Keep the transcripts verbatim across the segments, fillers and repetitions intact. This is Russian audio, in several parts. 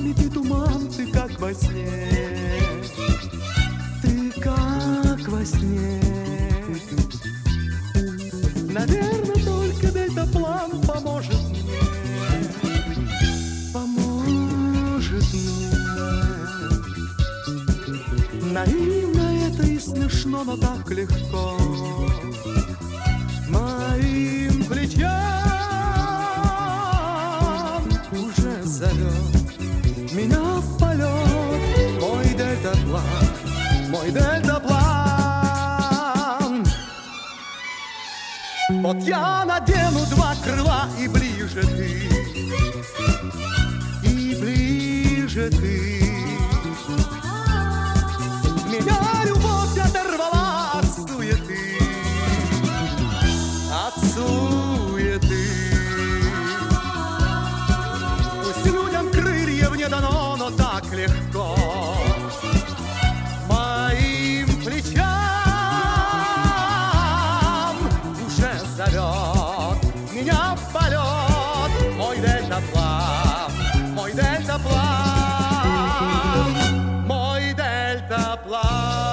памяти туман, ты как во сне, ты как во сне. Наверное, только дельтаплан поможет мне, поможет мне. Наивно это и смешно, но так легко. Моим плечам уже зовет меня в полет мой дельтаплан, мой дельтаплан. Вот я надену два крыла, и ближе ты, и ближе ты. Меня любовь оторвала от суеты, от суеты. Пусть людям крыльев не дано, но так легко моим плечам уже зовет меня в полет мой дельтаплан, мой дельтаплан, мой дельтаплан.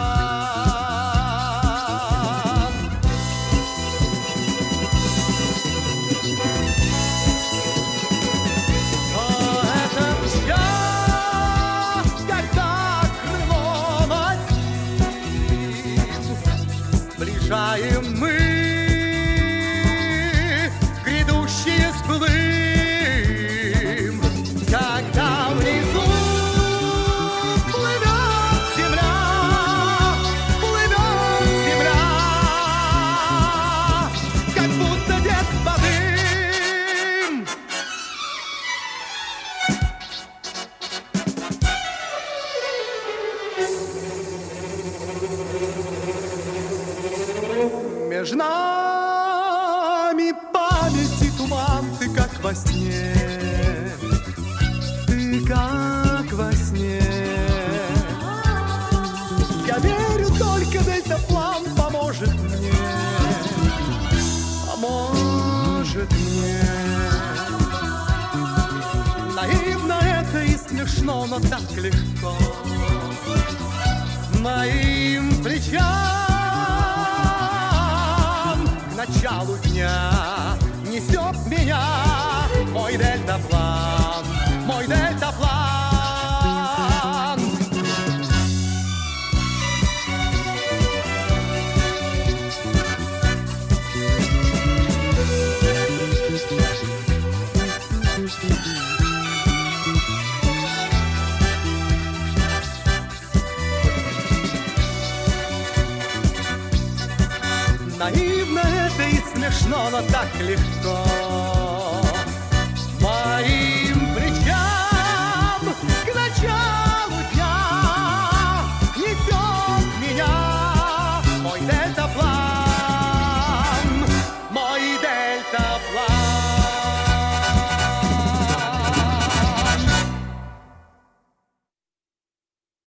Сближаем мы грядущие сплым, когда внизу плывет земля, плывет земля, как будто детство дым. Между нами памяти туман, ты как во сне, ты как во сне. Я верю, только дельтаплан поможет мне, поможет мне. Наивно это и смешно, но так легко моим плечам к началу дня несет меня мой дельтаплан, мой дельтаплан. Наивно это и смешно, но так легко